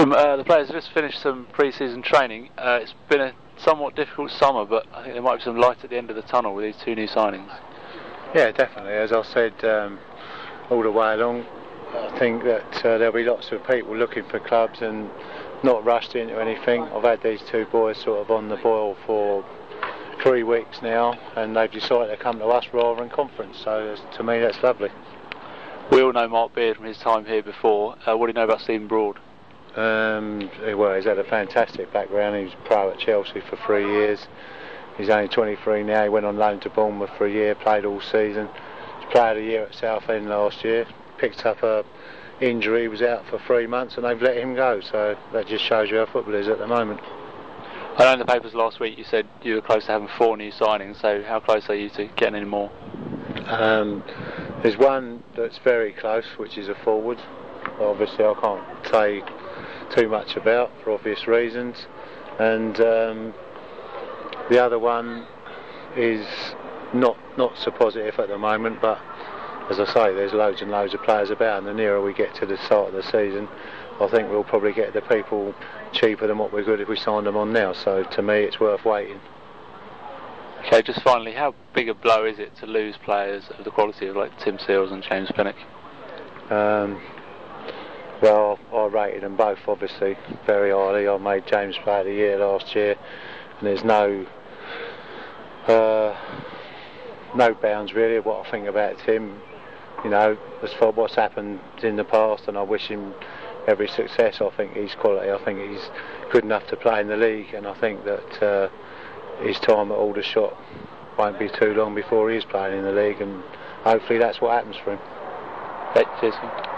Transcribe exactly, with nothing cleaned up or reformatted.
Tim, uh, the players have just finished some pre-season training. Uh, it's been a somewhat difficult summer, but I think there might be some light at the end of the tunnel with these two new signings. Yeah, definitely. As I said um, all the way along, I think that uh, there'll be lots of people looking for clubs and not rushed into anything. I've had these two boys sort of on the boil for three weeks now, and they've decided to come to us rather than conference, so to me that's lovely. We all know Mark Beard from his time here before. Uh, what do you know about Stephen Broad? Um, well, he's had a fantastic background. He was pro at Chelsea for three years. He's only twenty-three now. He went on loan to Bournemouth for a year, played all season. He was player of the year at Southend last year. Picked up a injury, was out for three months, and they've let him go. So that just shows you how football is at the moment. I know in the papers last week you said you were close to having four new signings. So how close are you to getting any more? Um, there's one that's very close, which is a forward. Obviously, I can't say too much about for obvious reasons, and um, the other one is not not so positive at the moment, but as I say, there's loads and loads of players about, and the nearer we get to the start of the season, I think we'll probably get the people cheaper than what we could if we signed them on now. So to me it's worth waiting. Okay, just finally, how big a blow is it to lose players of the quality of like Tim Seals and James Pinnock? Um, Well, I rated them both obviously very highly. I made James Player of the Year last year, and there's no uh, no bounds really of what I think about Tim. You know, as for what's happened in the past, and I wish him every success. I think he's quality. I think he's good enough to play in the league, and I think that uh, his time at Aldershot won't be too long before he's playing in the league, and hopefully that's what happens for him. Okay, cheers.